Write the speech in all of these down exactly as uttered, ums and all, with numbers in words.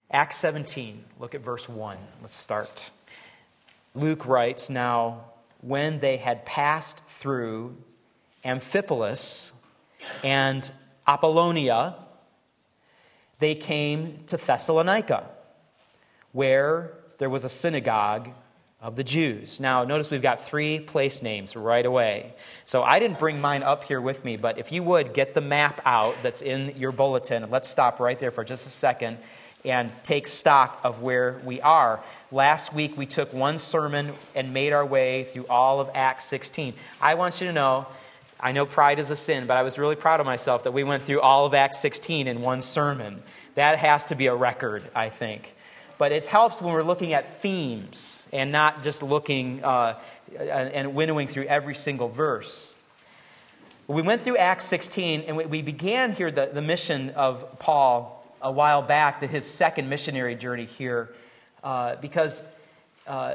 Acts seventeen, look at verse one. Let's start. Luke writes, "Now, when they had passed through Amphipolis and Apollonia, they came to Thessalonica, where there was a synagogue of the Jews." Now, notice we've got three place names right away. So I didn't bring mine up here with me, but if you would, get the map out that's in your bulletin. Let's stop right there for just a second and take stock of where we are. Last week, we took one sermon and made our way through all of Acts sixteen. I want you to know, I know pride is a sin, but I was really proud of myself that we went through all of Acts sixteen in one sermon. That has to be a record, I think. But it helps when we're looking at themes and not just looking uh, and winnowing through every single verse. We went through Acts sixteen, and we began here the, the mission of Paul a while back, his second missionary journey here, uh, because uh,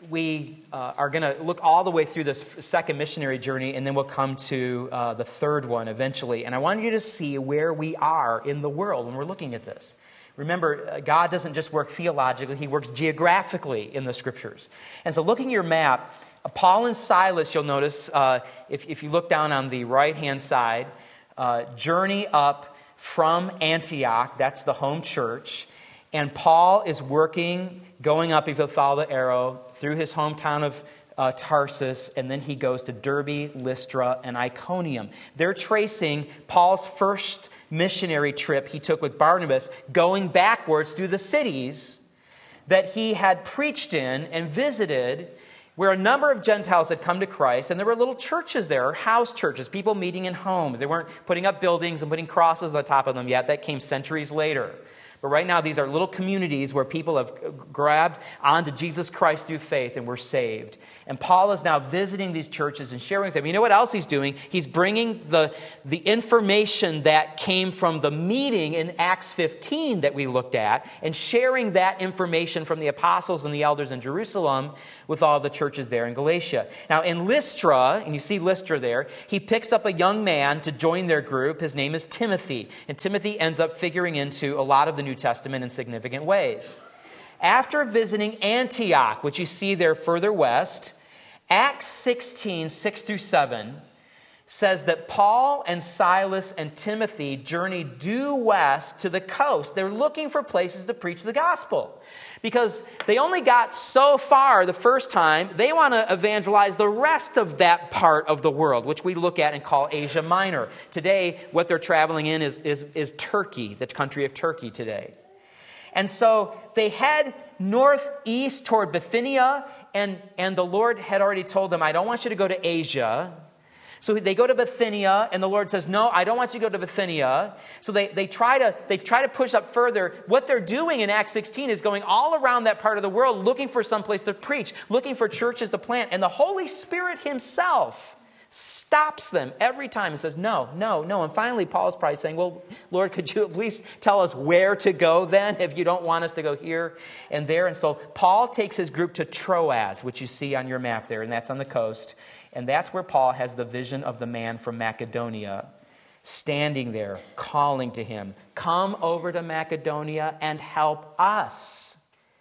we uh, are going to look all the way through this second missionary journey, and then we'll come to uh, the third one eventually. And I want you to see where we are in the world when we're looking at this. Remember, God doesn't just work theologically, he works geographically in the Scriptures. And so looking at your map, Paul and Silas, you'll notice, uh, if, if you look down on the right-hand side, uh, journey up from Antioch, that's the home church, and Paul is working, going up, if you'll follow the arrow, through his hometown of uh, Tarsus, and then he goes to Derbe, Lystra, and Iconium. They're tracing Paul's first missionary trip he took with Barnabas, going backwards through the cities that he had preached in and visited, where a number of Gentiles had come to Christ, and there were little churches there, house churches, people meeting in homes. They weren't putting up buildings and putting crosses on the top of them yet. That came centuries later. But right now, these are little communities where people have grabbed onto Jesus Christ through faith and were saved. And Paul is now visiting these churches and sharing with them. You know what else he's doing? He's bringing the, the information that came from the meeting in Acts fifteen that we looked at and sharing that information from the apostles and the elders in Jerusalem with all the churches there in Galatia. Now, in Lystra, and you see Lystra there, he picks up a young man to join their group. His name is Timothy. And Timothy ends up figuring into a lot of the New Testament in significant ways. After visiting Antioch, which you see there further west, Acts sixteen, six through seven says that Paul and Silas and Timothy journeyed due west to the coast. They're looking for places to preach the gospel because they only got so far the first time. They want to evangelize the rest of that part of the world, which we look at and call Asia Minor. Today, what they're traveling in is, is, is Turkey, the country of Turkey today. And so they head northeast toward Bithynia, and, and the Lord had already told them, I don't want you to go to Asia. So they go to Bithynia, and the Lord says, no, I don't want you to go to Bithynia. So they, they, try to, they try to push up further. What they're doing in Acts sixteen is going all around that part of the world, looking for some place to preach, looking for churches to plant. And the Holy Spirit himself stops them every time and says, no, no, no. And finally, Paul is probably saying, well, Lord, could you at least tell us where to go then if you don't want us to go here and there? And so Paul takes his group to Troas, which you see on your map there, and that's on the coast. And that's where Paul has the vision of the man from Macedonia standing there, calling to him, come over to Macedonia and help us.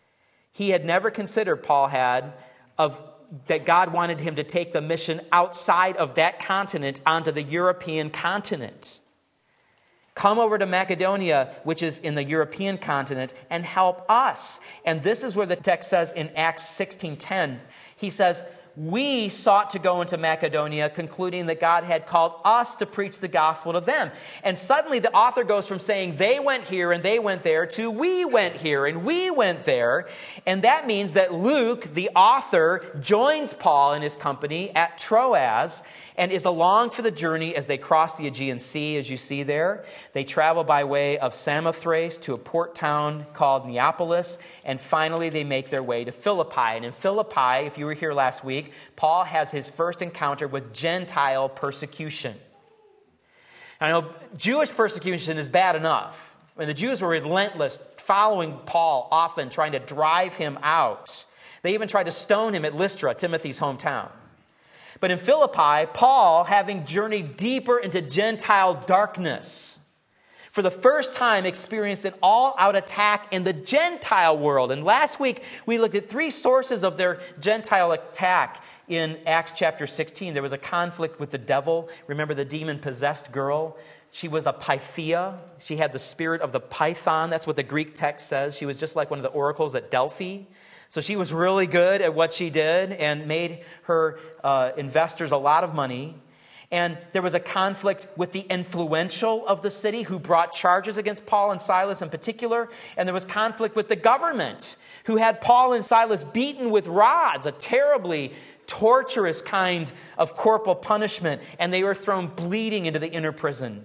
He had never considered, Paul had, of that God wanted him to take the mission outside of that continent onto the European continent. Come over to Macedonia, which is in the European continent, and help us. And this is where the text says in Acts sixteen ten, he says, we sought to go into Macedonia, concluding that God had called us to preach the gospel to them. And suddenly the author goes from saying they went here and they went there to we went here and we went there. And that means that Luke, the author, joins Paul and his company at Troas and is along for the journey as they cross the Aegean Sea, as you see there. They travel by way of Samothrace to a port town called Neapolis, and finally they make their way to Philippi. And in Philippi, if you were here last week, Paul has his first encounter with Gentile persecution. I know Jewish persecution is bad enough. I mean, the Jews were relentless, following Paul often, trying to drive him out. They even tried to stone him at Lystra, Timothy's hometown. But in Philippi, Paul, having journeyed deeper into Gentile darkness for the first time experienced an all-out attack in the Gentile world. And last week, we looked at three sources of their Gentile attack in Acts chapter sixteen. There was a conflict with the devil. Remember the demon-possessed girl? She was a Pythia. She had the spirit of the python. That's what the Greek text says. She was just like one of the oracles at Delphi. So she was really good at what she did and made her uh, investors a lot of money. And there was a conflict with the influential of the city who brought charges against Paul and Silas in particular. And there was conflict with the government who had Paul and Silas beaten with rods, a terribly torturous kind of corporal punishment. And they were thrown bleeding into the inner prison.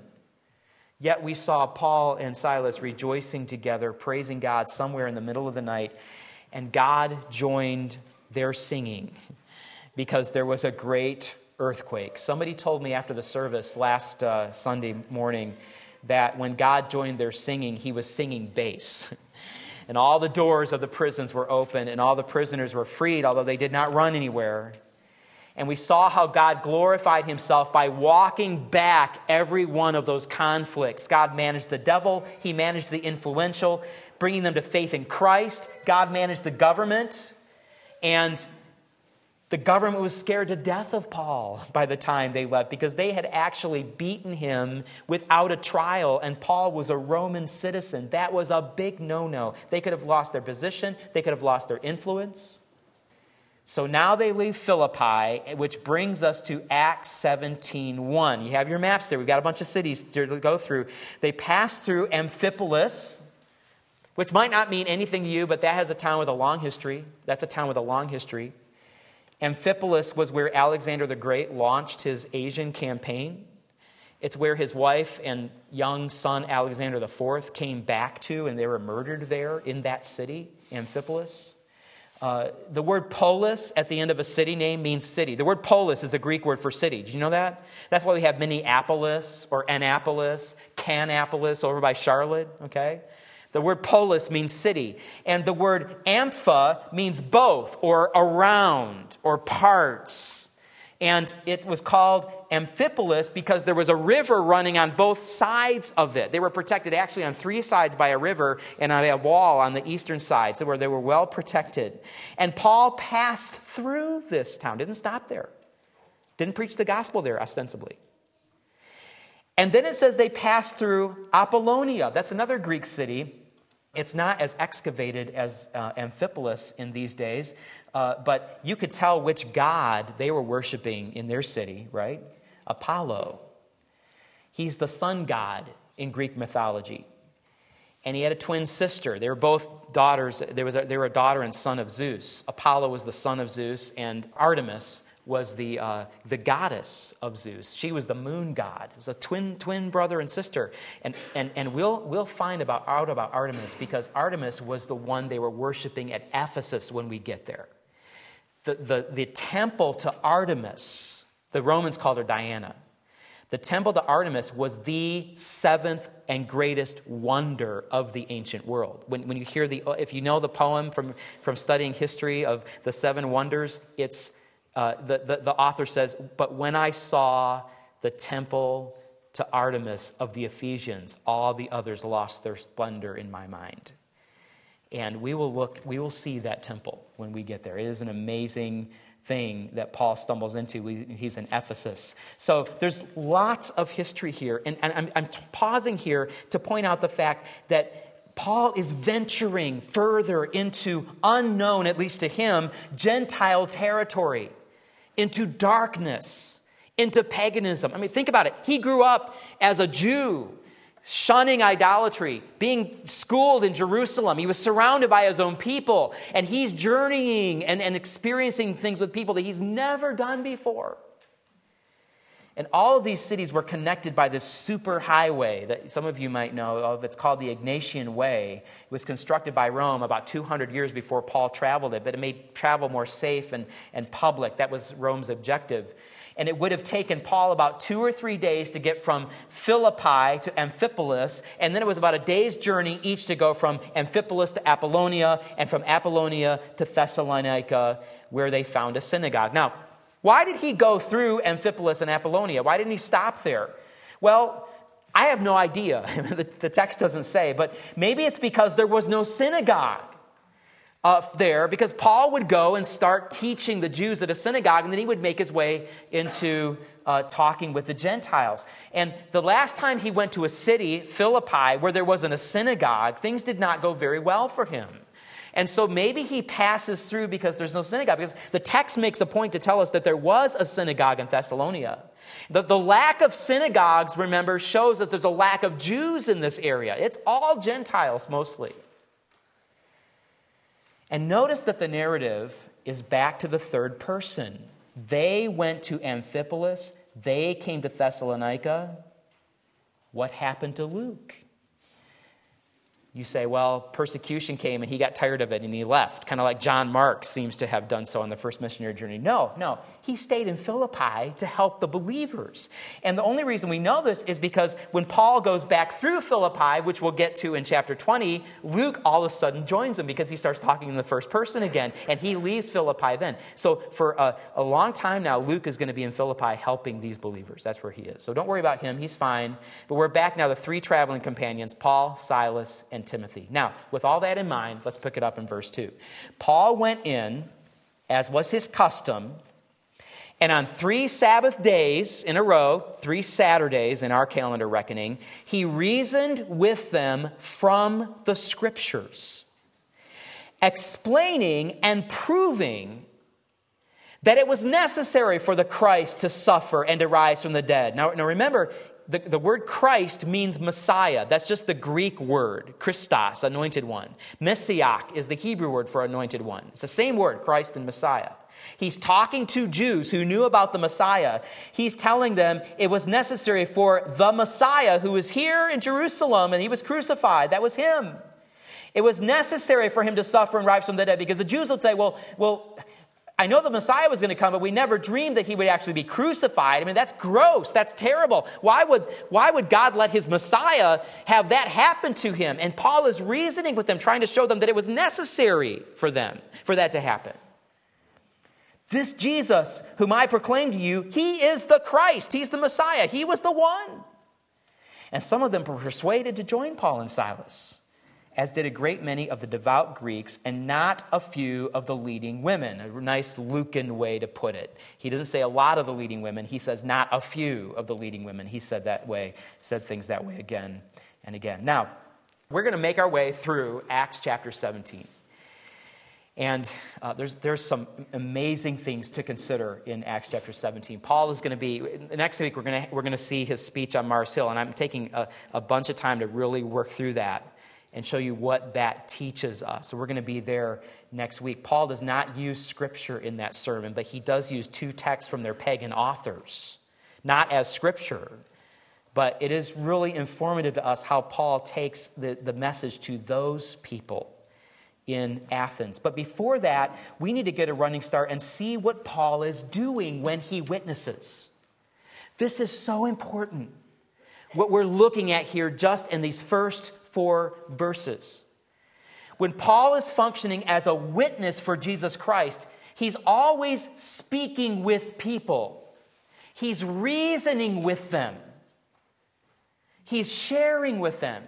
Yet we saw Paul and Silas rejoicing together, praising God somewhere in the middle of the night. And God joined their singing because there was a great earthquake. Somebody told me after the service last uh, Sunday morning that when God joined their singing, he was singing bass. And all the doors of the prisons were open and all the prisoners were freed, although they did not run anywhere. And we saw how God glorified himself by walking back every one of those conflicts. God managed the devil. He managed the influential, bringing them to faith in Christ. God managed the government. And the government was scared to death of Paul by the time they left because they had actually beaten him without a trial, and Paul was a Roman citizen. That was a big no-no. They could have lost their position. They could have lost their influence. So now they leave Philippi, which brings us to Acts seventeen one. You have your maps there. We've got a bunch of cities to go through. They pass through Amphipolis, which might not mean anything to you, but that has a town with a long history. That's a town with a long history. Amphipolis was where Alexander the Great launched his Asian campaign. It's where his wife and young son Alexander the Fourth came back to, and they were murdered there in that city, Amphipolis. Uh, the word polis at the end of a city name means city. The word polis is a Greek word for city. Did you know that? That's why we have Minneapolis or Annapolis, Canapolis over by Charlotte, okay? The word polis means city. And the word ampha means both, or around, or parts. And it was called Amphipolis because there was a river running on both sides of it. They were protected actually on three sides by a river and on a wall on the eastern side, so where they were well protected. And Paul passed through this town, didn't stop there. Didn't preach the gospel there, ostensibly. And then it says they passed through Apollonia. That's another Greek city. It's not as excavated as uh, Amphipolis in these days, uh, but you could tell which god they were worshiping in their city, right? Apollo. He's the sun god in Greek mythology. And he had a twin sister. They were both daughters. There was a, they were a daughter and son of Zeus. Apollo was the son of Zeus, and Artemis was the uh, the goddess of Zeus. She was the moon god. It was a twin twin brother and sister. And and and we'll we'll find about out about Artemis because Artemis was the one they were worshiping at Ephesus when we get there. The the the temple to Artemis, the Romans called her Diana. The temple to Artemis was the seventh and greatest wonder of the ancient world. When when you hear the if you know the poem from from studying history of the seven wonders, it's Uh, the, the, the author says, but when I saw the temple to Artemis of the Ephesians, all the others lost their splendor in my mind. And we will look, we will see that temple when we get there. It is an amazing thing that Paul stumbles into. We, he's in Ephesus. So there's lots of history here. And, and I'm, I'm pausing here to point out the fact that Paul is venturing further into unknown, at least to him, Gentile territory. Into darkness, into paganism. I mean, think about it. He grew up as a Jew, shunning idolatry, being schooled in Jerusalem. He was surrounded by his own people, and he's journeying and, and experiencing things with people that he's never done before. And all of these cities were connected by this super highway that some of you might know of. It's called the Egnatian Way. It was constructed by Rome about two hundred years before Paul traveled it, but it made travel more safe and, and public. That was Rome's objective. And it would have taken Paul about two or three days to get from Philippi to Amphipolis, and then it was about a day's journey each to go from Amphipolis to Apollonia, and from Apollonia to Thessalonica, where they found a synagogue. Now, why did he go through Amphipolis and Apollonia? Why didn't he stop there? Well, I have no idea. the, the text doesn't say, but maybe it's because there was no synagogue uh, there, because Paul would go and start teaching the Jews at a synagogue, and then he would make his way into uh, talking with the Gentiles. And the last time he went to a city, Philippi, where there wasn't a synagogue, things did not go very well for him. And so maybe he passes through because there's no synagogue, because the text makes a point to tell us that there was a synagogue in Thessalonica. The, the lack of synagogues, remember, shows that there's a lack of Jews in this area. It's all Gentiles mostly. And notice that the narrative is back to the third person. They went to Amphipolis. They came to Thessalonica. What happened to Luke? You say, well, persecution came and he got tired of it and he left, kind of like John Mark seems to have done so on the first missionary journey. No, no. He stayed in Philippi to help the believers. And the only reason we know this is because when Paul goes back through Philippi, which we'll get to in chapter twenty, Luke all of a sudden joins him because he starts talking in the first person again, and he leaves Philippi then. So for a, a long time now, Luke is going to be in Philippi helping these believers. That's where he is. So don't worry about him. He's fine. But we're back now to three traveling companions, Paul, Silas, and Timothy. Now, with all that in mind, let's pick it up in verse two. Paul went in, as was his custom, and on three Sabbath days in a row, three Saturdays in our calendar reckoning, he reasoned with them from the Scriptures, explaining and proving that it was necessary for the Christ to suffer and to rise from the dead. Now, now remember, the, the word Christ means Messiah. That's just the Greek word, Christos, anointed one. Messiah is the Hebrew word for anointed one. It's the same word, Christ and Messiah. He's talking to Jews who knew about the Messiah. He's telling them it was necessary for the Messiah who was here in Jerusalem and he was crucified. That was him. It was necessary for him to suffer and rise from the dead, because the Jews would say, well, well, I know the Messiah was going to come, but we never dreamed that he would actually be crucified. I mean, that's gross. That's terrible. Why would, why would God let his Messiah have that happen to him? And Paul is reasoning with them, trying to show them that it was necessary for them, for that to happen. This Jesus, whom I proclaim to you, he is the Christ. He's the Messiah. He was the one. And some of them were persuaded to join Paul and Silas, as did a great many of the devout Greeks, and not a few of the leading women. A nice Lucan way to put it. He doesn't say a lot of the leading women. He says not a few of the leading women. He said that way, said things that way again and again. Now, we're going to make our way through Acts chapter seventeen. And uh, there's there's some amazing things to consider in Acts chapter seventeen. Paul is going to be, next week we're going to we're going to see his speech on Mars Hill, and I'm taking a, a bunch of time to really work through that and show you what that teaches us. So we're going to be there next week. Paul does not use Scripture in that sermon, but he does use two texts from their pagan authors, not as Scripture. But it is really informative to us how Paul takes the, the message to those people in Athens. But before that, we need to get a running start and see what Paul is doing when he witnesses. This is so important, what we're looking at here just in these first four verses. When Paul is functioning as a witness for Jesus Christ, he's always speaking with people. He's reasoning with them. He's sharing with them.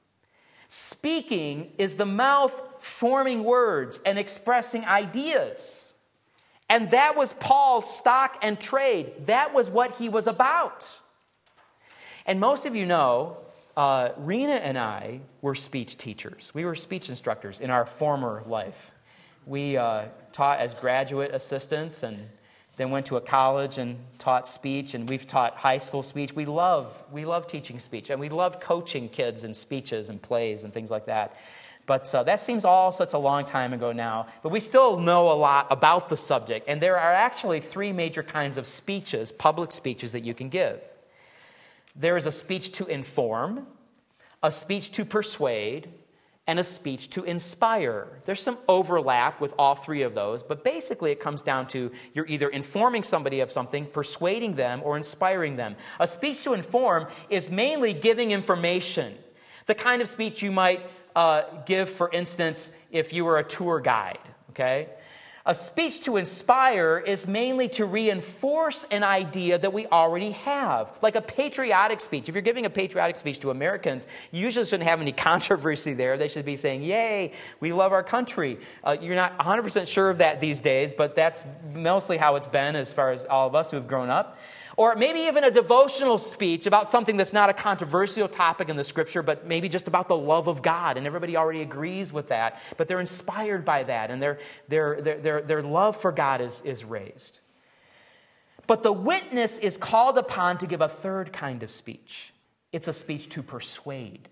Speaking is the mouth forming words and expressing ideas. And that was Paul's stock and trade. That was what he was about. And most of you know, uh, Rena and I were speech teachers. We were speech instructors in our former life. We uh, taught as graduate assistants and then went to a college and taught speech, and we've taught high school speech. We love, we love teaching speech, and we loved coaching kids in speeches and plays and things like that. But uh, that seems all such a long time ago now. But we still know a lot about the subject, and there are actually three major kinds of speeches, public speeches, that you can give. There is a speech to inform, a speech to persuade, and a speech to inspire. There's some overlap with all three of those, but basically it comes down to you're either informing somebody of something, persuading them, or inspiring them. A speech to inform is mainly giving information. The kind of speech you might uh, give, for instance, if you were a tour guide, okay? A speech to inspire is mainly to reinforce an idea that we already have, like a patriotic speech. If you're giving a patriotic speech to Americans, you usually shouldn't have any controversy there. They should be saying, yay, we love our country. Uh, you're not one hundred percent sure of that these days, but that's mostly how it's been as far as all of us who have grown up. Or maybe even a devotional speech about something that's not a controversial topic in the Scripture, but maybe just about the love of God. And everybody already agrees with that, but they're inspired by that, and their, their, their, their, their love for God is, is raised. But the witness is called upon to give a third kind of speech. It's a speech to persuade.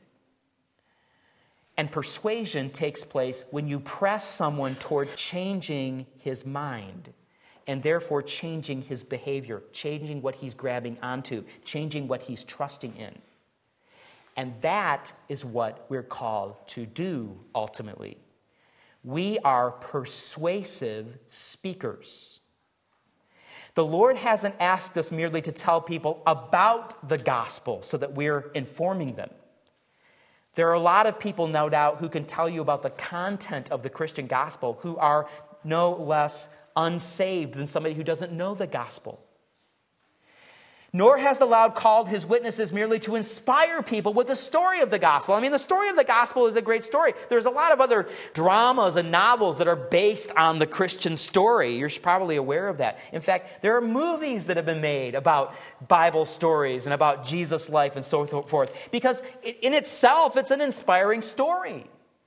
And persuasion takes place when you press someone toward changing his mind, and therefore changing his behavior, changing what he's grabbing onto, changing what he's trusting in. And that is what we're called to do ultimately. We are persuasive speakers. The Lord hasn't asked us merely to tell people about the gospel so that we're informing them. There are a lot of people, no doubt, who can tell you about the content of the Christian gospel who are no less unsaved than somebody who doesn't know the gospel. Nor has the Lord called his witnesses merely to inspire people with the story of the gospel. I mean, the story of the gospel is a great story. There's a lot of other dramas and novels that are based on the Christian story. You're probably aware of that. In fact, there are movies that have been made about Bible stories and about Jesus' life and so forth, because in itself, it's an inspiring story.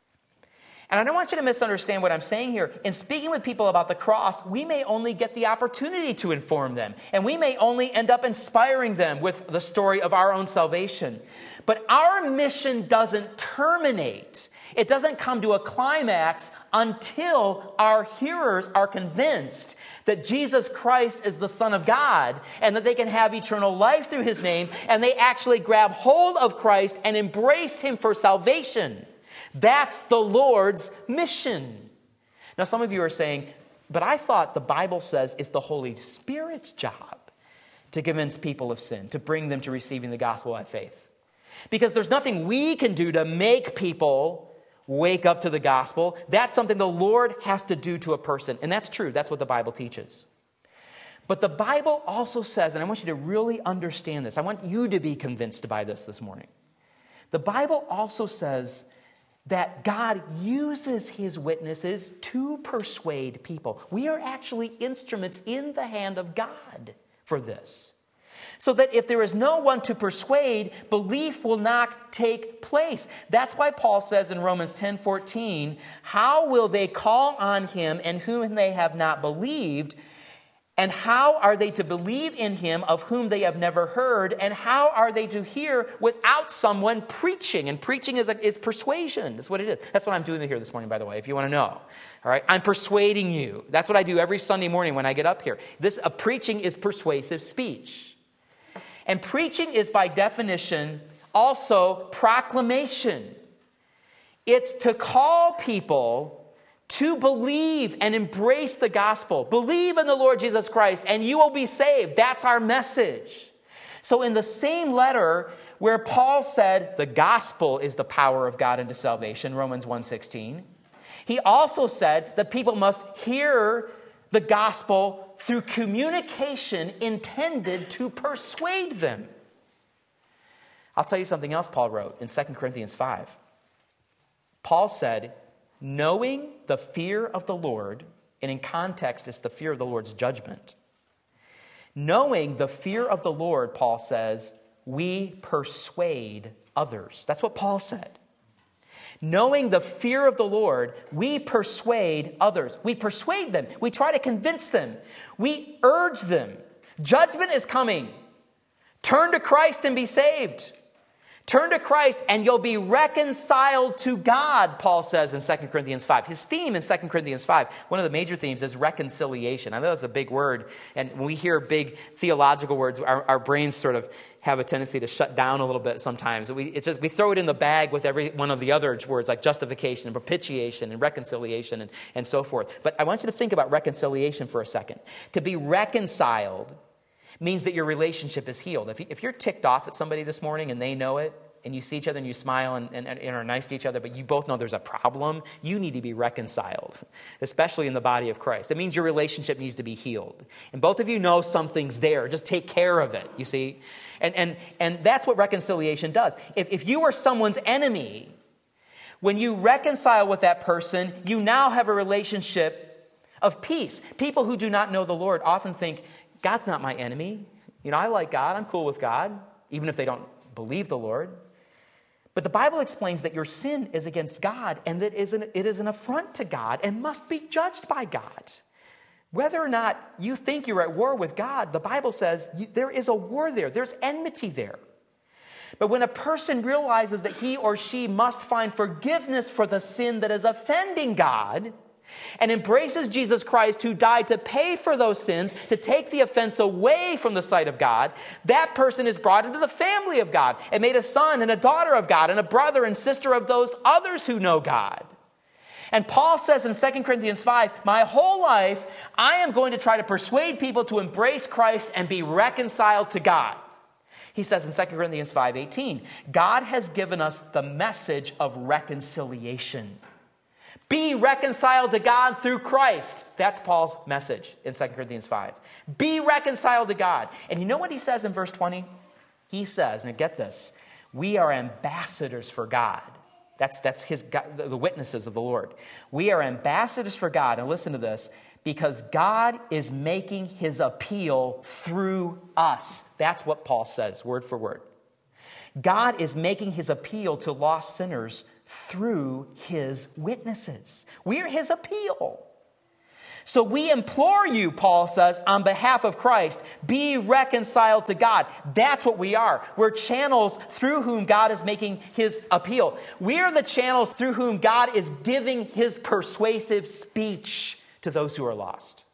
And I don't want you to misunderstand what I'm saying here. In speaking with people about the cross, we may only get the opportunity to inform them. And we may only end up inspiring them with the story of our own salvation. But our mission doesn't terminate. It doesn't come to a climax until our hearers are convinced that Jesus Christ is the Son of God and that they can have eternal life through his name, and they actually grab hold of Christ and embrace him for salvation. That's the Lord's mission. Now, some of you are saying, but I thought the Bible says it's the Holy Spirit's job to convince people of sin, to bring them to receiving the gospel by faith. Because there's nothing we can do to make people wake up to the gospel. That's something the Lord has to do to a person. And that's true. That's what the Bible teaches. But the Bible also says, and I want you to really understand this. I want you to be convinced by this this morning. The Bible also says that God uses his witnesses to persuade people. We are actually instruments in the hand of God for this. So that if there is no one to persuade, belief will not take place. That's why Paul says in Romans ten fourteen, how will they call on him in whom they have not believed? And how are they to believe in him of whom they have never heard? And how are they to hear without someone preaching? And preaching is, a, is persuasion. That's what it is. That's what I'm doing here this morning, by the way, if you want to know. All right, I'm persuading you. That's what I do every Sunday morning when I get up here. This a preaching is persuasive speech. And preaching is, by definition, also proclamation. It's to call people to believe and embrace the gospel. Believe in the Lord Jesus Christ and you will be saved. That's our message. So in the same letter where Paul said the gospel is the power of God into salvation, Romans one sixteen, he also said that people must hear the gospel through communication intended to persuade them. I'll tell you something else Paul wrote in Second Corinthians five. Paul said, knowing the fear of the Lord, and in context, it's the fear of the Lord's judgment. Knowing the fear of the Lord, Paul says, we persuade others. That's what Paul said. Knowing the fear of the Lord, we persuade others. We persuade them. We try to convince them. We urge them. Judgment is coming. Turn to Christ and be saved. Turn to Christ and you'll be reconciled to God, Paul says in Second Corinthians five. His theme in Second Corinthians five, one of the major themes is reconciliation. I know that's a big word, and when we hear big theological words, our, our brains sort of have a tendency to shut down a little bit sometimes. We, it's just, we throw it in the bag with every one of the other words like justification and propitiation and reconciliation and, and so forth. But I want you to think about reconciliation for a second. To be reconciled means that your relationship is healed. If, you, if you're ticked off at somebody this morning and they know it, and you see each other and you smile and, and, and are nice to each other, but you both know there's a problem, you need to be reconciled, especially in the body of Christ. It means your relationship needs to be healed. And both of you know something's there. Just take care of it, you see? And and and that's what reconciliation does. If, if you are someone's enemy, when you reconcile with that person, you now have a relationship of peace. People who do not know the Lord often think, God's not my enemy. You know, I like God. I'm cool with God, even if they don't believe the Lord. But the Bible explains that your sin is against God and that it is an affront to God and must be judged by God. Whether or not you think you're at war with God, the Bible says you, there is a war there. There's enmity there. But when a person realizes that he or she must find forgiveness for the sin that is offending God and embraces Jesus Christ who died to pay for those sins, to take the offense away from the sight of God, that person is brought into the family of God and made a son and a daughter of God and a brother and sister of those others who know God. And Paul says in Second Corinthians five, my whole life, I am going to try to persuade people to embrace Christ and be reconciled to God. He says in Second Corinthians five eighteen, God has given us the message of reconciliation. Be reconciled to God through Christ. That's Paul's message in Second Corinthians five. Be reconciled to God. And you know what he says in verse twenty? He says, and get this, we are ambassadors for God. That's, that's his, the witnesses of the Lord. We are ambassadors for God, and listen to this, because God is making his appeal through us. That's what Paul says, word for word. God is making his appeal to lost sinners through his witnesses. We're his appeal. So we implore you, Paul says, on behalf of Christ, be reconciled to God. That's what we are. We're channels through whom God is making his appeal. We are the channels through whom God is giving his persuasive speech to those who are lost.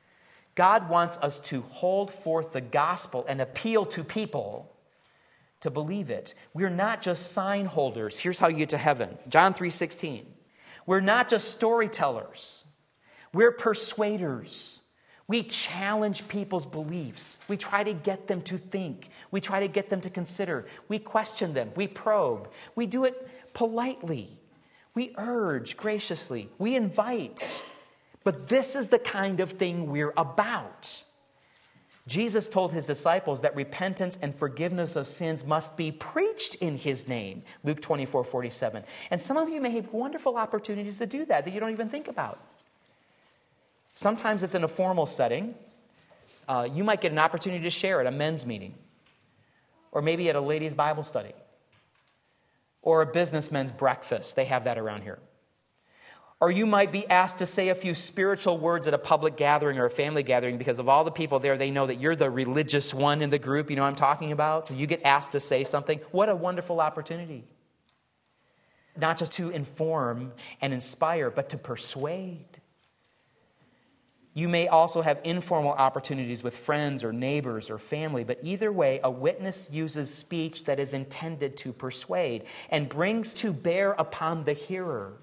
God wants us to hold forth the gospel and appeal to people to believe it. We're not just sign holders. Here's how you get to heaven. John three sixteen. We're not just storytellers. We're persuaders. We challenge people's beliefs. We try to get them to think. We try to get them to consider. We question them. We probe. We do it politely. We urge graciously. We invite. But this is the kind of thing we're about. Jesus told his disciples that repentance and forgiveness of sins must be preached in his name. Luke twenty-four forty-seven. And some of you may have wonderful opportunities to do that that you don't even think about. Sometimes it's in a formal setting. Uh, you might get an opportunity to share at a men's meeting, or maybe at a ladies' Bible study, or a businessmen's breakfast. They have that around here. Or you might be asked to say a few spiritual words at a public gathering or a family gathering because of all the people there, they know that you're the religious one in the group. You know what I'm talking about? So you get asked to say something. What a wonderful opportunity. Not just to inform and inspire, but to persuade. You may also have informal opportunities with friends or neighbors or family, but either way, a witness uses speech that is intended to persuade and brings to bear upon the hearer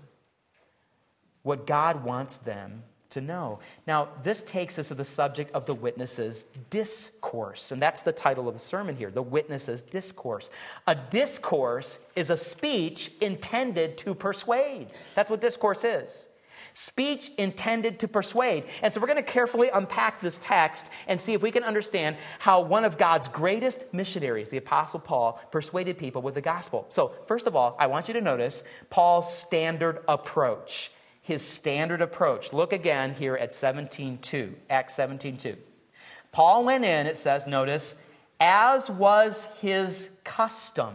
what God wants them to know. Now, this takes us to the subject of the witness's discourse, and that's the title of the sermon here, the witness's discourse. A discourse is a speech intended to persuade. That's what discourse is. Speech intended to persuade. And so we're going to carefully unpack this text and see if we can understand how one of God's greatest missionaries, the Apostle Paul, persuaded people with the gospel. So, first of all, I want you to notice Paul's standard approach. His standard approach. Look again here at seventeen two, Acts seventeen two. Paul went in, it says, notice, as was his custom.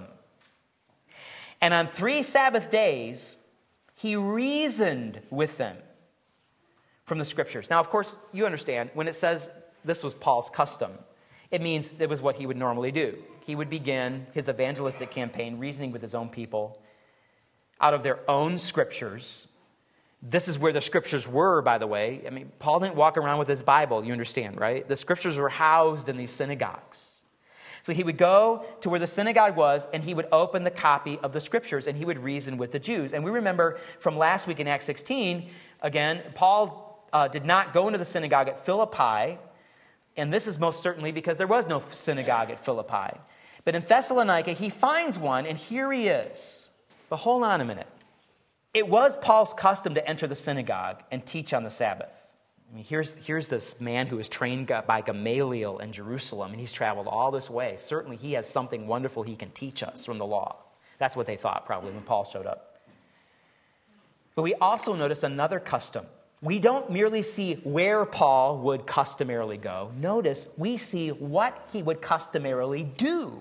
And on three Sabbath days, he reasoned with them from the Scriptures. Now, of course, you understand, when it says this was Paul's custom, it means it was what he would normally do. He would begin his evangelistic campaign reasoning with his own people out of their own Scriptures. This is where the Scriptures were, by the way. I mean, Paul didn't walk around with his Bible, you understand, right? The Scriptures were housed in these synagogues. So he would go to where the synagogue was, and he would open the copy of the Scriptures, and he would reason with the Jews. And we remember from last week in Acts sixteen, again, Paul uh, did not go into the synagogue at Philippi, and this is most certainly because there was no synagogue at Philippi. But in Thessalonica, he finds one, and here he is. But hold on a minute. It was Paul's custom to enter the synagogue and teach on the Sabbath. I mean, here's, here's this man who was trained by Gamaliel in Jerusalem, and he's traveled all this way. Certainly he has something wonderful he can teach us from the law. That's what they thought probably when Paul showed up. But we also notice another custom. We don't merely see where Paul would customarily go. Notice we see what he would customarily do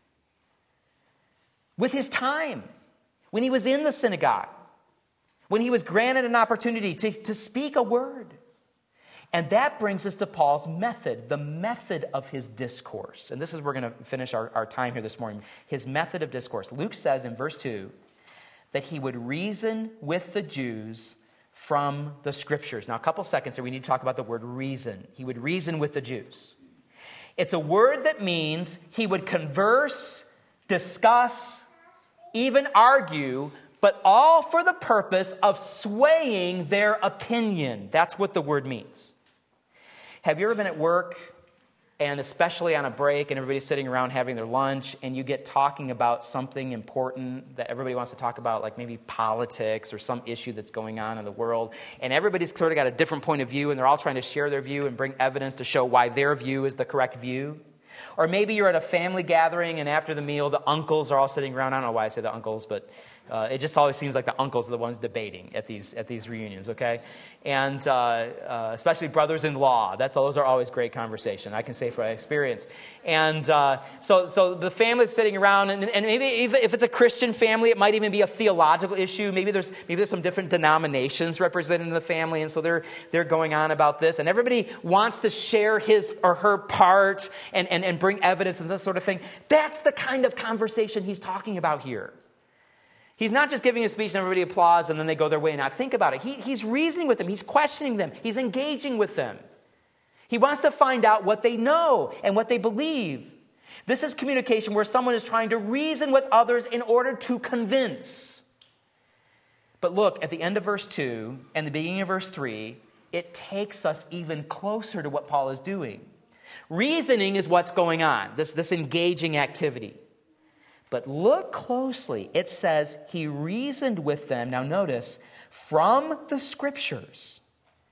with his time when he was in the synagogue, when he was granted an opportunity to, to speak a word. And that brings us to Paul's method, the method of his discourse. And this is where we're going to finish our, our time here this morning. His method of discourse. Luke says in verse two that he would reason with the Jews from the Scriptures. Now, a couple seconds here, we need to talk about the word reason. He would reason with the Jews. It's a word that means he would converse, discuss, even argue, but all for the purpose of swaying their opinion. That's what the word means. Have you ever been at work, and especially on a break, and everybody's sitting around having their lunch, and you get talking about something important that everybody wants to talk about, like maybe politics or some issue that's going on in the world, and everybody's sort of got a different point of view, and they're all trying to share their view and bring evidence to show why their view is the correct view? Or maybe you're at a family gathering, and after the meal, the uncles are all sitting around. I don't know why I say the uncles, but uh, it just always seems like the uncles are the ones debating at these at these reunions, okay? And uh, uh, especially brothers-in-law. That's those are always great conversation. I can say from experience. And uh, so so the family's sitting around, and, and maybe even if it's a Christian family, it might even be a theological issue. Maybe there's maybe there's some different denominations represented in the family, and so they're they're going on about this, and everybody wants to share his or her part and and, and bring evidence and this sort of thing. That's the kind of conversation he's talking about here. He's not just giving a speech and everybody applauds and then they go their way and not think about it. He, he's reasoning with them. He's questioning them. He's engaging with them. He wants to find out what they know and what they believe. This is communication where someone is trying to reason with others in order to convince. But look, at the end of verse two and the beginning of verse three, it takes us even closer to what Paul is doing. Reasoning is what's going on, this, this engaging activity. But look closely. It says he reasoned with them, now notice, from the Scriptures,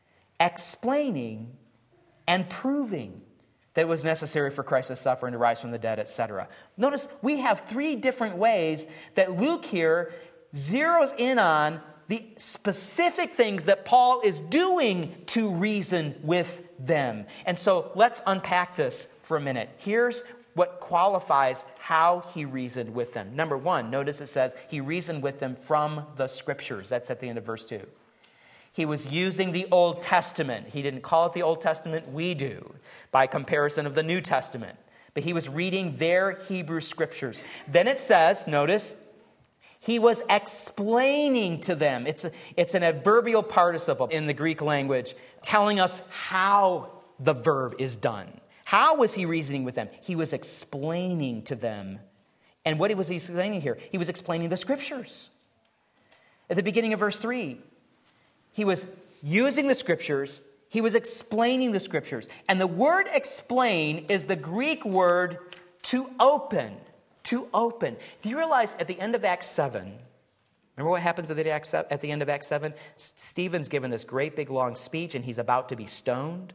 explaining and proving that it was necessary for Christ to suffer and to rise from the dead, et cetera. Notice we have three different ways that Luke here zeroes in on the specific things that Paul is doing to reason with them. And so let's unpack this for a minute. Here's what qualifies how he reasoned with them. Number one, notice it says he reasoned with them from the Scriptures. That's at the end of verse two. He was using the Old Testament. He didn't call it the Old Testament. We do, by comparison of the New Testament. But he was reading their Hebrew Scriptures. Then it says, notice, he was explaining to them. It's, a, it's an adverbial participle in the Greek language, telling us how the verb is done. How was he reasoning with them? He was explaining to them. And what was he explaining here? He was explaining the Scriptures. At the beginning of verse three, he was using the Scriptures. He was explaining the Scriptures. And the word explain is the Greek word to open. To open. Do you realize at the end of Acts seven, remember what happens at the, at the end of Acts seven? Stephen's given this great big long speech and he's about to be stoned.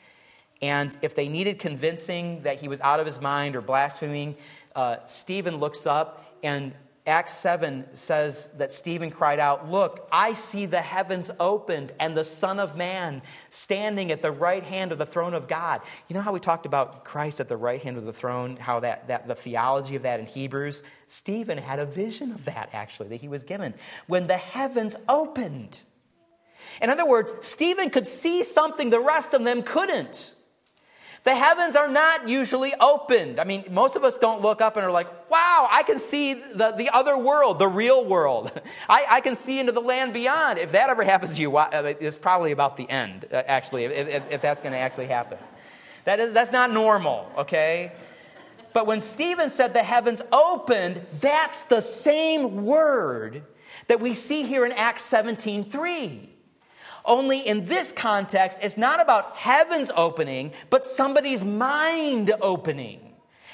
And if they needed convincing that he was out of his mind or blaspheming, uh, Stephen looks up and Acts seven says that Stephen cried out, "Look, I see the heavens opened and the Son of Man standing at the right hand of the throne of God." You know how we talked about Christ at the right hand of the throne, how that, that the theology of that in Hebrews? Stephen had a vision of that, actually, that he was given. When the heavens opened. In other words, Stephen could see something the rest of them couldn't. The heavens are not usually opened. I mean, most of us don't look up and are like, wow, I can see the, the other world, the real world. I, I can see into the land beyond. If that ever happens to you, it's probably about the end, actually, if, if, if that's going to actually happen. That is, that's not normal, okay? But when Stephen said the heavens opened, that's the same word that we see here in Acts seventeen three. Only in this context, it's not about heavens opening, but somebody's mind opening.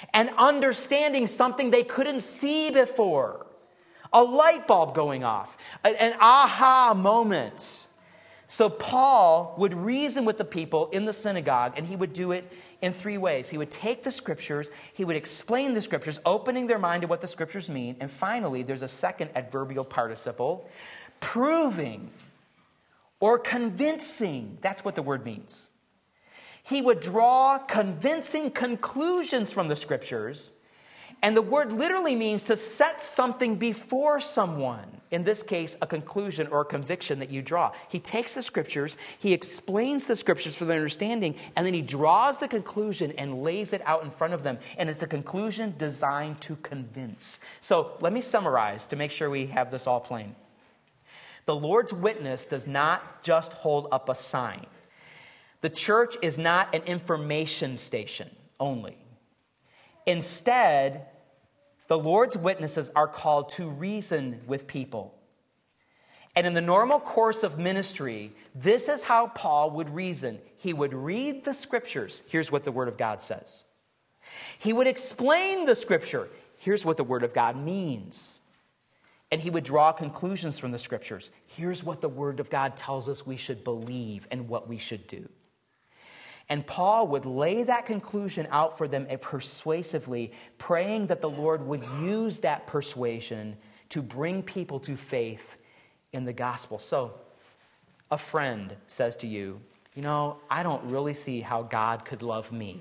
and understanding something they couldn't see before. A light bulb going off, an aha moment. So Paul would reason with the people in the synagogue, and he would do it in three ways. He would take the scriptures, he would explain the scriptures, opening their mind to what the scriptures mean, and finally, there's a second adverbial participle, proving or convincing. That's what the word means. He would draw convincing conclusions from the scriptures, and the word literally means to set something before someone. In this case, a conclusion or a conviction that you draw. He takes the scriptures, he explains the scriptures for their understanding, and then he draws the conclusion and lays it out in front of them. And it's a conclusion designed to convince. So let me summarize to make sure we have this all plain. The Lord's witness does not just hold up a sign. The church is not an information station only. Instead, the Lord's witnesses are called to reason with people. And in the normal course of ministry, this is how Paul would reason. He would read the scriptures. Here's what the Word of God says. He would explain the scripture. Here's what the Word of God means. And he would draw conclusions from the scriptures. Here's what the Word of God tells us we should believe and what we should do. And Paul would lay that conclusion out for them persuasively, praying that the Lord would use that persuasion to bring people to faith in the gospel. So, a friend says to you, you know, I don't really see how God could love me.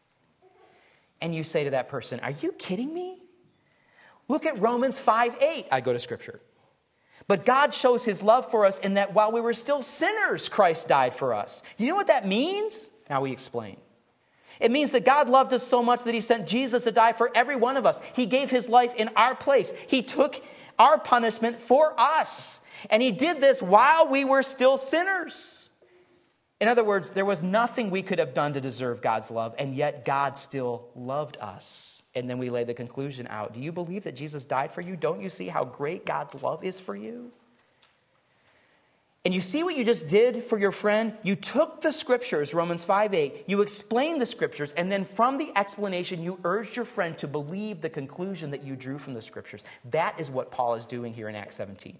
And you say to that person, are you kidding me? Look at Romans five eight. I go to Scripture. But God shows his love for us in that while we were still sinners, Christ died for us. You know what that means? Now we explain. It means that God loved us so much that he sent Jesus to die for every one of us. He gave his life in our place. He took our punishment for us. And he did this while we were still sinners. In other words, there was nothing we could have done to deserve God's love, and yet God still loved us. And then we lay the conclusion out. Do you believe that Jesus died for you? Don't you see how great God's love is for you? And you see what you just did for your friend? You took the scriptures, Romans five eight, you explained the scriptures, and then from the explanation, you urged your friend to believe the conclusion that you drew from the scriptures. That is what Paul is doing here in Acts seventeen.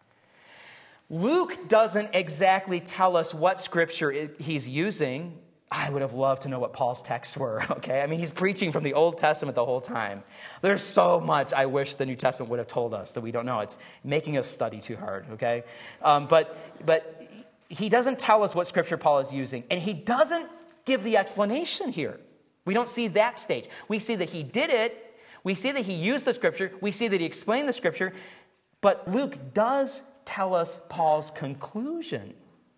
Luke doesn't exactly tell us what scripture he's using. I would have loved to know what Paul's texts were, okay? I mean, he's preaching from the Old Testament the whole time. There's so much I wish the New Testament would have told us that we don't know. It's making us study too hard, okay? Um, but, but he doesn't tell us what scripture Paul is using, and he doesn't give the explanation here. We don't see that stage. We see that he did it. We see that he used the scripture. We see that he explained the scripture. But Luke does tell us Paul's conclusion.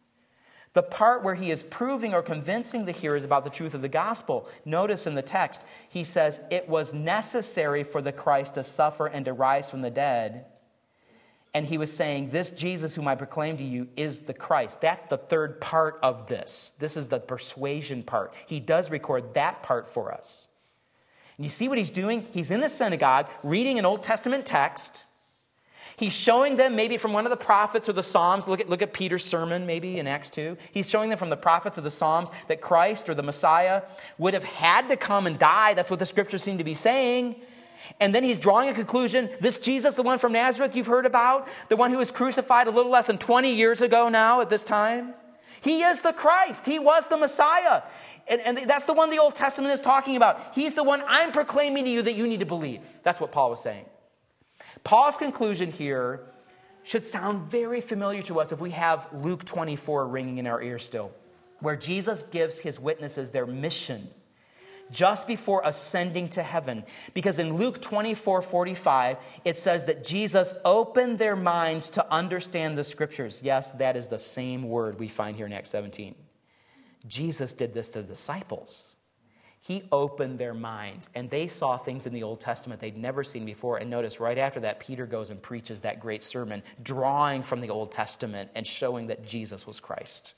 The part where he is proving or convincing the hearers about the truth of the gospel. Notice in the text, he says, it was necessary for the Christ to suffer and to rise from the dead. And he was saying, this Jesus whom I proclaim to you is the Christ. That's the third part of this. This is the persuasion part. He does record that part for us. And you see what he's doing? He's in the synagogue reading an Old Testament text. He's showing them maybe from one of the prophets or the Psalms. Look at, look at Peter's sermon maybe in Acts two. He's showing them from the prophets or the Psalms that Christ or the Messiah would have had to come and die. That's what the scriptures seem to be saying. And then he's drawing a conclusion. This Jesus, the one from Nazareth you've heard about, the one who was crucified a little less than twenty years ago now at this time, he is the Christ. He was the Messiah. And, and that's the one the Old Testament is talking about. He's the one I'm proclaiming to you that you need to believe. That's what Paul was saying. Paul's conclusion here should sound very familiar to us if we have Luke twenty-four ringing in our ears still, where Jesus gives his witnesses their mission just before ascending to heaven. Because in Luke twenty-four forty-five, it says that Jesus opened their minds to understand the scriptures. Yes, that is the same word we find here in Acts seventeen. Jesus did this to the disciples. He opened their minds, and they saw things in the Old Testament they'd never seen before. And notice right after that, Peter goes and preaches that great sermon, drawing from the Old Testament and showing that Jesus was Christ.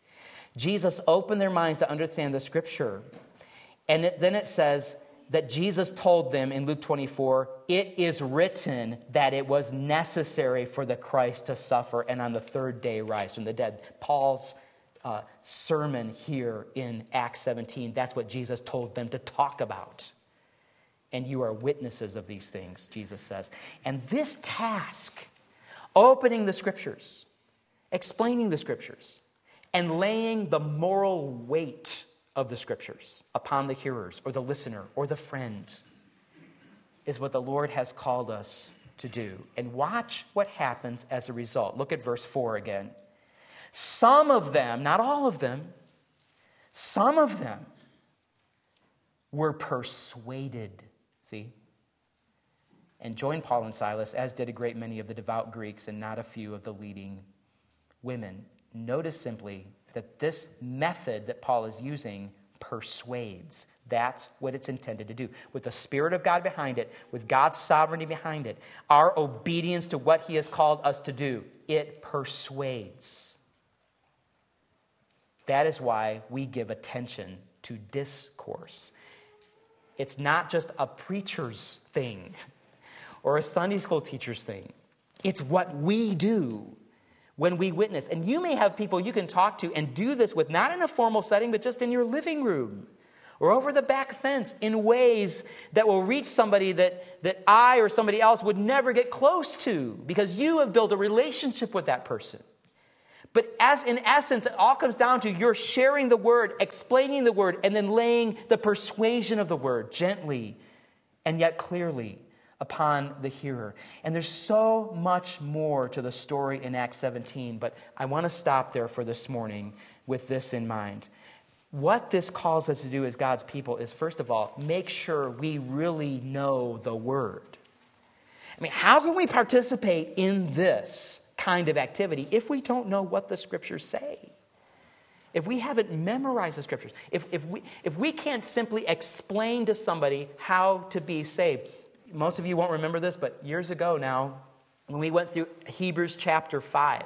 Jesus opened their minds to understand the scripture. And it, then it says that Jesus told them in Luke twenty-four, it is written that it was necessary for the Christ to suffer and on the third day rise from the dead. Paul's Uh, sermon here in Acts seventeen. That's what Jesus told them to talk about. and you are witnesses of these things, Jesus says. And this task, opening the Scriptures, explaining the Scriptures, and laying the moral weight of the Scriptures upon the hearers or the listener or the friend, is what the Lord has called us to do. And watch what happens as a result. Look at verse four again. Some of them, not all of them, some of them were persuaded, see, and joined Paul and Silas, as did a great many of the devout Greeks and not a few of the leading women. Notice simply that this method that Paul is using persuades. That's what it's intended to do. With the Spirit of God behind it, with God's sovereignty behind it, our obedience to what He has called us to do, it persuades. That is why we give attention to discourse. It's not just a preacher's thing or a Sunday school teacher's thing. It's what we do when we witness. And you may have people you can talk to and do this with, not in a formal setting, but just in your living room or over the back fence in ways that will reach somebody that, that I or somebody else would never get close to because you have built a relationship with that person. But as in essence, it all comes down to you're sharing the word, explaining the word, and then laying the persuasion of the word gently and yet clearly upon the hearer. And there's so much more to the story in Acts seventeen, but I want to stop there for this morning with this in mind. What this calls us to do as God's people is, first of all, make sure we really know the word. I mean, how can we participate in this kind of activity if we don't know what the Scriptures say? If we haven't memorized the Scriptures, if, if, we, if we can't simply explain to somebody how to be saved. Most of you won't remember this, but years ago now, when we went through Hebrews chapter five,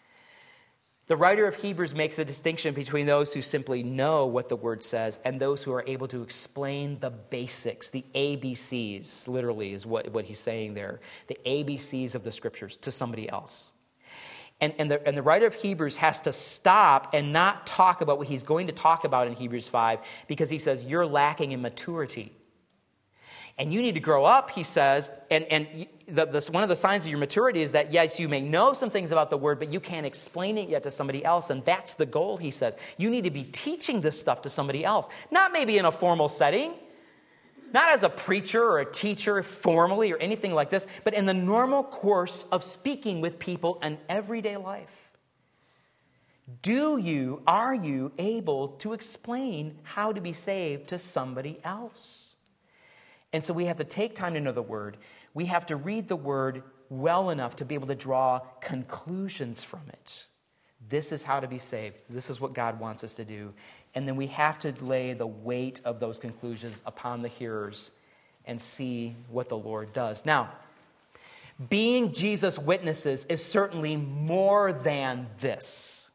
the writer of Hebrews makes a distinction between those who simply know what the Word says and those who are able to explain the basics, the A B Cs, literally is what, what he's saying there, the A B Cs of the Scriptures to somebody else. And, and, the, and the writer of Hebrews has to stop and not talk about what he's going to talk about in Hebrews five because he says, you're lacking in maturity. And you need to grow up, he says, and, and the, the, one of the signs of your maturity is that, yes, you may know some things about the word, but you can't explain it yet to somebody else, and that's the goal, he says. You need to be teaching this stuff to somebody else, not maybe in a formal setting, not as a preacher or a teacher formally or anything like this, but in the normal course of speaking with people in everyday life. Do you, are you able to explain how to be saved to somebody else? And so we have to take time to know the Word. We have to read the Word well enough to be able to draw conclusions from it. This is how to be saved. This is what God wants us to do. And then we have to lay the weight of those conclusions upon the hearers and see what the Lord does. Now, being Jesus' witnesses is certainly more than this.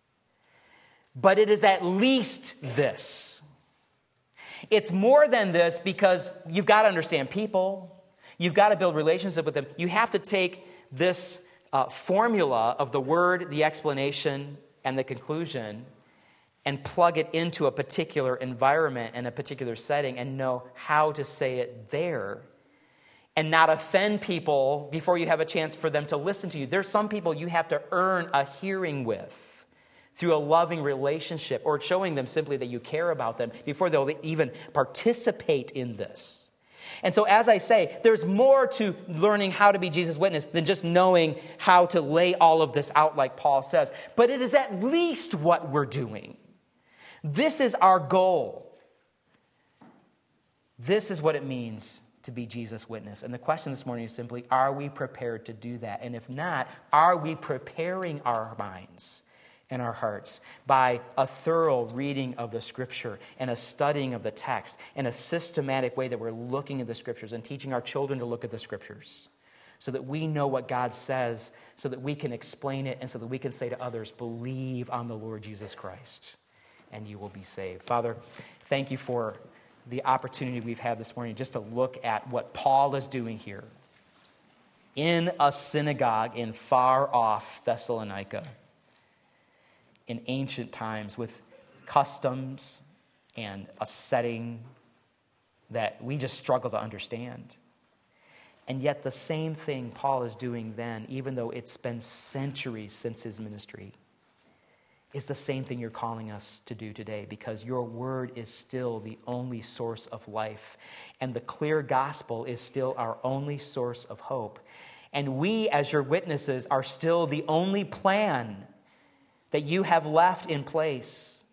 But it is at least this. It's more than this because you've got to understand people. You've got to build relationship with them. You have to take this uh, formula of the word, the explanation, and the conclusion and plug it into a particular environment and a particular setting and know how to say it there and not offend people before you have a chance for them to listen to you. There's some people you have to earn a hearing with through a loving relationship or showing them simply that you care about them before they'll even participate in this. And so, as I say, there's more to learning how to be Jesus' witness than just knowing how to lay all of this out like Paul says. But it is at least what we're doing. This is our goal. This is what it means to be Jesus' witness. And the question this morning is simply, are we prepared to do that? And if not, are we preparing our minds in our hearts by a thorough reading of the Scripture and a studying of the text and a systematic way that we're looking at the Scriptures and teaching our children to look at the Scriptures so that we know what God says, so that we can explain it, and so that we can say to others, believe on the Lord Jesus Christ and you will be saved. Father, thank you for the opportunity we've had this morning just to look at what Paul is doing here in a synagogue in far-off Thessalonica in ancient times with customs and a setting that we just struggle to understand. And yet the same thing Paul is doing then, even though it's been centuries since his ministry, is the same thing you're calling us to do today, because your word is still the only source of life, and the clear gospel is still our only source of hope. And we, as your witnesses, are still the only plan that you have left in place.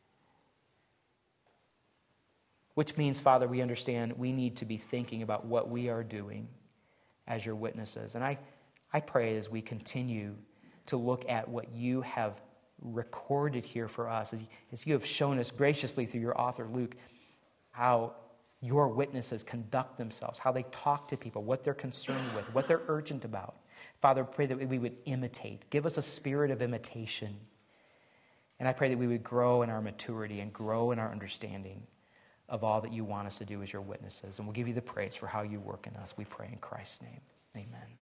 Which means, Father, we understand we need to be thinking about what we are doing as your witnesses. And I, I pray as we continue to look at what you have recorded here for us, as, as you have shown us graciously through your author, Luke, how your witnesses conduct themselves, how they talk to people, what they're concerned with, what they're urgent about. Father, pray that we would imitate. Give us a spirit of imitation. And I pray that we would grow in our maturity and grow in our understanding of all that you want us to do as your witnesses. And we'll give you the praise for how you work in us. We pray in Christ's name. Amen.